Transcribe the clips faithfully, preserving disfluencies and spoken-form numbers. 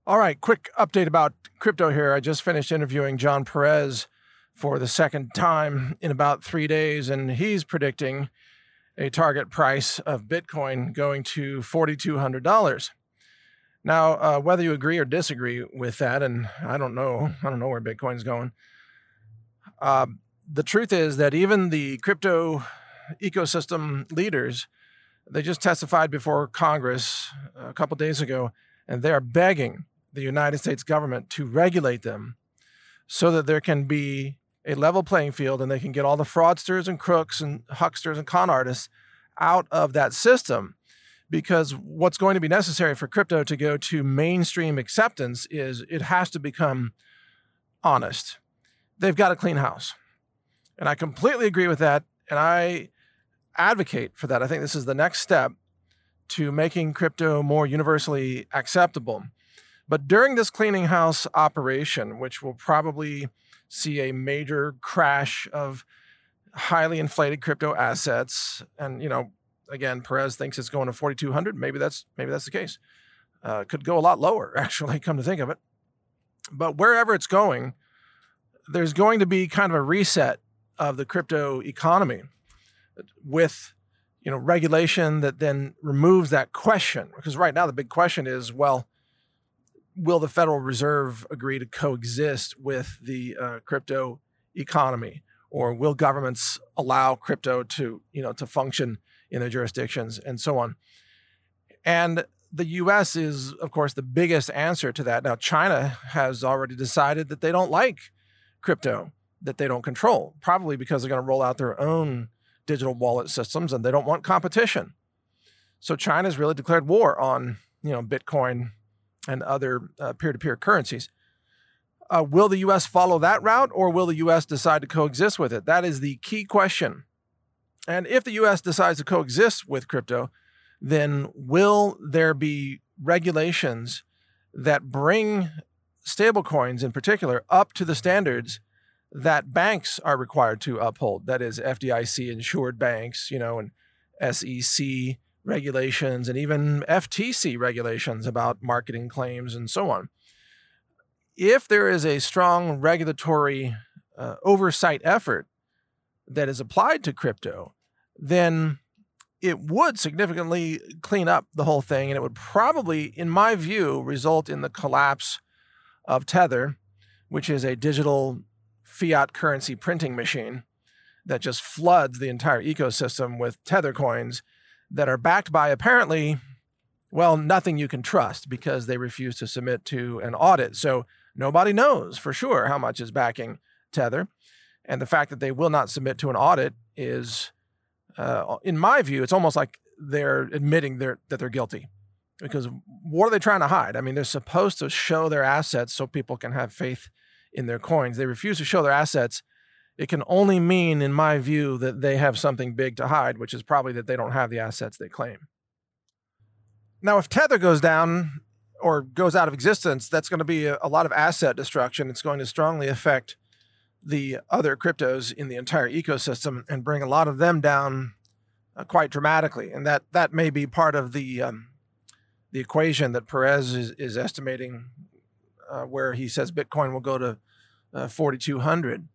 All right, quick update about crypto here. I just finished interviewing John Perez for the second time in about three days, and he's predicting a target price of Bitcoin going to four thousand two hundred dollars. Now, uh, whether you agree or disagree with that, and I don't know, I don't know where Bitcoin's going. Uh, the truth is that even the crypto ecosystem leaders, they just testified before Congress a couple days ago, and they are begging the United States government to regulate them so that there can be a level playing field and they can get all the fraudsters and crooks and hucksters and con artists out of that system. Because what's going to be necessary for crypto to go to mainstream acceptance is it has to become honest. They've got to clean house. And I completely agree with that. And I advocate for that. I think this is the next step to making crypto more universally acceptable. But during this cleaning house operation, which will probably see a major crash of highly inflated crypto assets, and, you know, again, Perez thinks it's going to four thousand two hundred. Maybe that's maybe that's the case. Uh, could go a lot lower, actually, come to think of it. But wherever it's going, there's going to be kind of a reset of the crypto economy with, you know, regulation that then removes that question. Because right now the big question is, well, will the Federal Reserve agree to coexist with the uh, crypto economy, or will governments allow crypto to, you know, to function in their jurisdictions and so on? And the U S is, of course, the biggest answer to that. Now, China has already decided that they don't like crypto, that they don't control, probably because they're going to roll out their own digital wallet systems and they don't want competition. So China's really declared war on, you know, Bitcoin and other uh, peer-to-peer currencies. Uh, will the U S follow that route, or will the U S decide to coexist with it? That is the key question. And if the U S decides to coexist with crypto, then will there be regulations that bring stablecoins in particular up to the standards that banks are required to uphold? That is F D I C insured banks, you know, and S E C regulations, and even F T C regulations about marketing claims and so on. If there is a strong regulatory uh, oversight effort that is applied to crypto, then it would significantly clean up the whole thing, and it would probably, in my view, result in the collapse of Tether, which is a digital fiat currency printing machine that just floods the entire ecosystem with Tether coins that are backed by, apparently, well, nothing you can trust, because they refuse to submit to an audit. So nobody knows for sure how much is backing Tether. And the fact that they will not submit to an audit is, uh, in my view, it's almost like they're admitting they're, that they're guilty. Because what are they trying to hide? I mean, they're supposed to show their assets so people can have faith in their coins. They refuse to show their assets. It can only mean, in my view, that they have something big to hide, which is probably that they don't have the assets they claim. Now, if Tether goes down or goes out of existence, that's going to be a, a lot of asset destruction. It's going to strongly affect the other cryptos in the entire ecosystem and bring a lot of them down uh, quite dramatically. And that that may be part of the um, the equation that Perez is, is estimating, uh, where he says Bitcoin will go to uh, four thousand two hundred.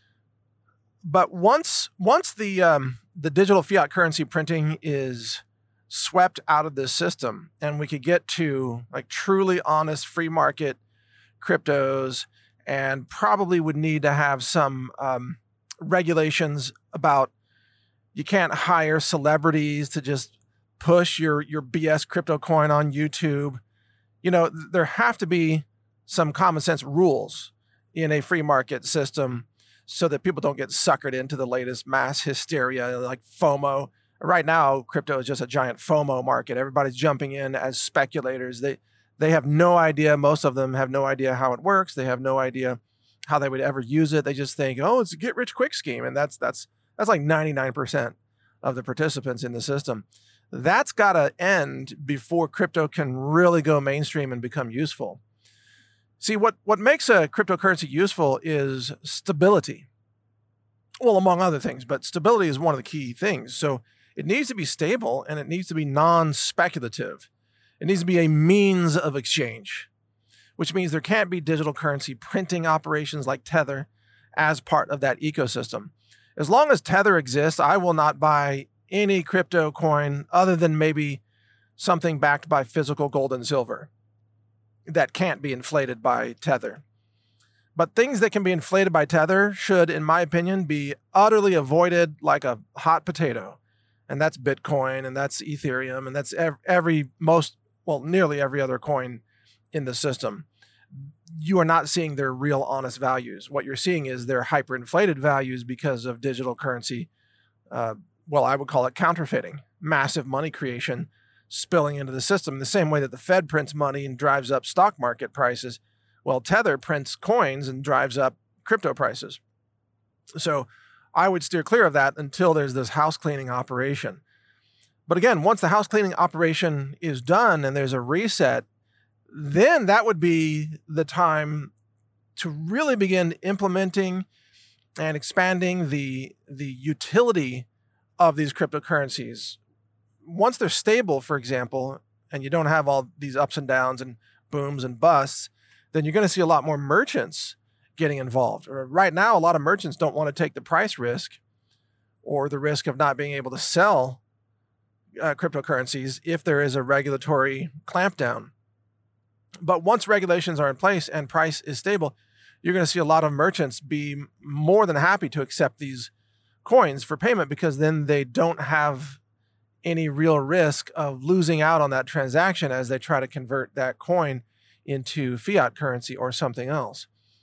But once once the um, the digital fiat currency printing is swept out of this system, and we could get to like truly honest free market cryptos, and probably would need to have some um, regulations about, you can't hire celebrities to just push your your B S crypto coin on YouTube. You know, there have to be some common sense rules in a free market system, so that people don't get suckered into the latest mass hysteria like FOMO. Right now, crypto is just a giant FOMO market. Everybody's jumping in as speculators. They they have no idea. Most of them have no idea how it works. They have no idea how they would ever use it. They just think, oh, it's a get rich quick scheme, and that's that's that's like ninety-nine percent of the participants in the system. That's got to end before crypto can really go mainstream and become useful. See, what, what makes a cryptocurrency useful is stability. Well, among other things, but stability is one of the key things. So it needs to be stable, and it needs to be non-speculative. It needs to be a means of exchange. which means there can't be digital currency printing operations like Tether as part of that ecosystem. As long as Tether exists, I will not buy any crypto coin other than maybe something backed by physical gold and silver that can't be inflated by Tether. But things that can be inflated by Tether should, in my opinion, be utterly avoided like a hot potato. And that's Bitcoin, and that's Ethereum, and that's every, every most, well, nearly every other coin in the system. You are not seeing their real honest values. What you're seeing is their hyperinflated values because of digital currency. Uh, well, I would call it counterfeiting, massive money creation spilling into the system, the same way that the Fed prints money and drives up stock market prices. Well, Tether prints coins and drives up crypto prices. So I would steer clear of that until there's this house cleaning operation. But again, once the house cleaning operation is done and there's a reset, then that would be the time to really begin implementing and expanding the, the utility of these cryptocurrencies. Once they're stable, for example, and you don't have all these ups and downs and booms and busts, then you're going to see a lot more merchants getting involved. Right now, a lot of merchants don't want to take the price risk or the risk of not being able to sell uh, cryptocurrencies if there is a regulatory clampdown. But once regulations are in place and price is stable, you're going to see a lot of merchants be more than happy to accept these coins for payment, because then they don't have any real risk of losing out on that transaction as they try to convert that coin into fiat currency or something else.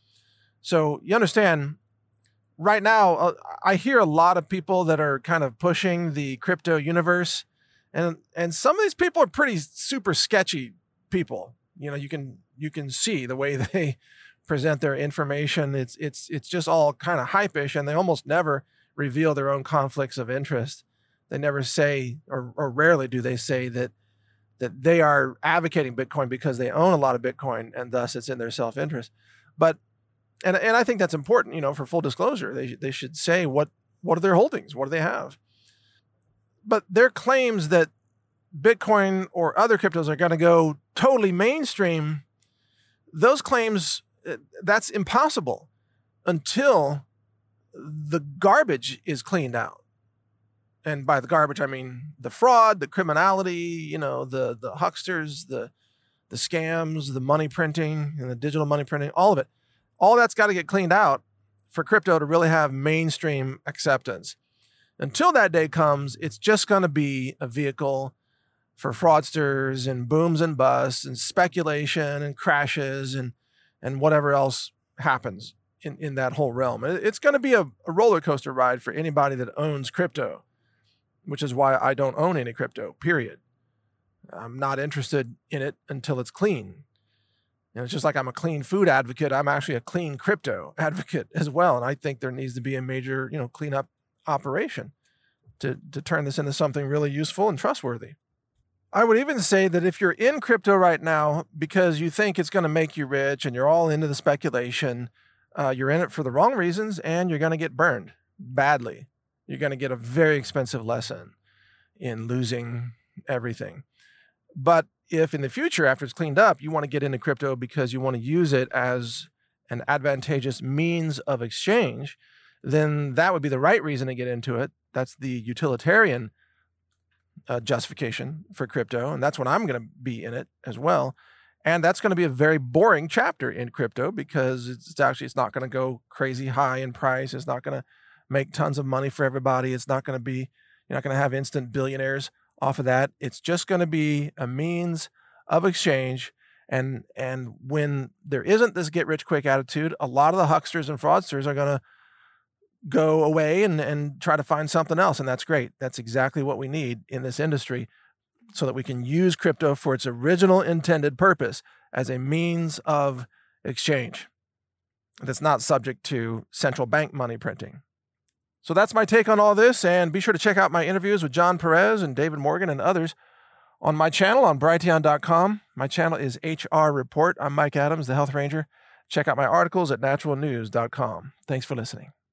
So you understand, right now, uh, I hear a lot of people that are kind of pushing the crypto universe, and and some of these people are pretty super sketchy people. You know, you can you can see the way they present their information. It's it's it's just all kind of hype-ish, and they almost never reveal their own conflicts of interest. They never say, or, or rarely do they say that that they are advocating Bitcoin because they own a lot of Bitcoin and thus it's in their self-interest. But and and I think that's important, you know, for full disclosure. They they should say what what are their holdings, what do they have. But their claims that Bitcoin or other cryptos are going to go totally mainstream, those claims, that's impossible until the garbage is cleaned out. And by the garbage, I mean the fraud, the criminality, you know, the the hucksters, the the scams, the money printing and the digital money printing, all of it. All that's got to get cleaned out for crypto to really have mainstream acceptance. Until that day comes, it's just going to be a vehicle for fraudsters and booms and busts and speculation and crashes and and whatever else happens in, in that whole realm. It's going to be a, a roller coaster ride for anybody that owns crypto, which is why I don't own any crypto, period. I'm not interested in it until it's clean. And it's just like I'm a clean food advocate, I'm actually a clean crypto advocate as well. And I think there needs to be a major, you know, cleanup operation to, to turn this into something really useful and trustworthy. I would even say that if you're in crypto right now because you think it's going to make you rich and you're all into the speculation, uh, you're in it for the wrong reasons and you're going to get burned badly. You're going to get a very expensive lesson in losing everything. But if in the future, after it's cleaned up, you want to get into crypto because you want to use it as an advantageous means of exchange, then that would be the right reason to get into it. That's the utilitarian uh, justification for crypto. And that's when I'm going to be in it as well. And that's going to be a very boring chapter in crypto because it's actually, it's not going to go crazy high in price. It's not going to make tons of money for everybody. It's not going to be, you're not going to have instant billionaires off of that. It's just going to be a means of exchange. And, and when there isn't this get rich quick attitude, a lot of the hucksters and fraudsters are going to go away and, and try to find something else. And that's great. That's exactly what we need in this industry so that we can use crypto for its original intended purpose as a means of exchange that's not subject to central bank money printing. So that's my take on all this, and be sure to check out my interviews with John Perez and David Morgan and others on my channel on Brighteon dot com. My channel is H R Report. I'm Mike Adams, the Health Ranger. Check out my articles at natural news dot com. Thanks for listening.